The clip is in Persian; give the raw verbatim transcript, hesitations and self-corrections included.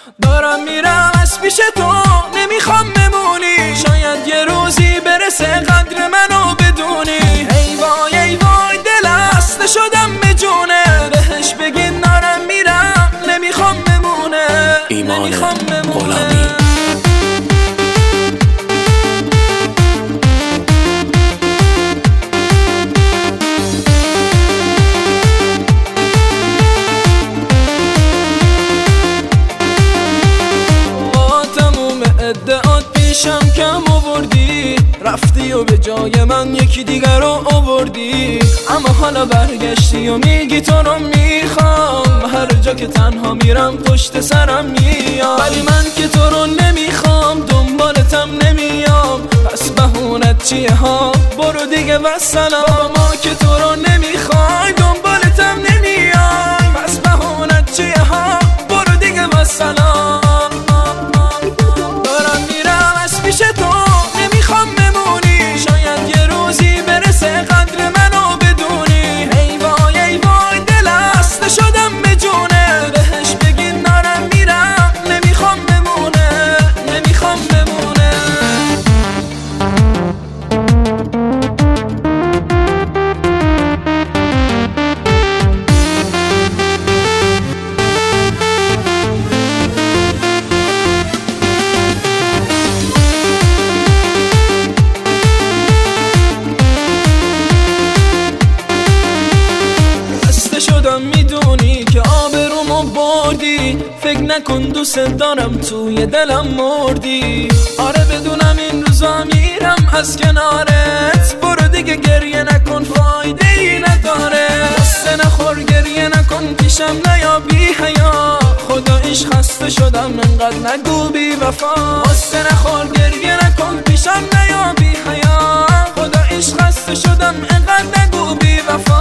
دارم میرم از پیش تو، نمیخوام بمونی، شاید یه روزی برسه قدر منو بدونی. ای وای ای وای دلم خسته شدم به جونه، بهش بگین دارم میرم نمیخوام بمونه، نمیخوام بمونه. ادعات پیشم کم آوردی، رفتی و به جای من یکی دیگر رو آوردی، اما حالا برگشتی و میگی تو رو میخوام، هر جا که تنها میرم پشت سرم میام، ولی من که تو رو نمیخوام، دنبالتم نمیام، پس بهونت چیه ها؟ برو دیگه والسلام. ما که تو رو نمیخوای، دنبالتم نمیای، پس بهونت چیه ها؟ برو دیگه والسلام. پیش تو نمیخوام بمونی، شاید یه روزی برسه قدر منو بدونی. ای وای ای وای دلم خسته شدم به جونه، بهش بگین دارم میرم نمیخوام بمونه، نمیخوام بمونه. شدم میدونی که آبرومو بردی، فکر نکن دوست دارم توی دلم مردی. آره بدونم این روزا میرم از کنارت، برو دیگه گریه نکن فایده ای نداره، قصه نخور گریه نکن پیشم نیا بی حیا، خداییش خسته شدم انقدر نگو بی وفا، قصه نخور گریه نکن پیشم نیا بی حیا، خداییش خسته شدم انقدر نگو بی وفا.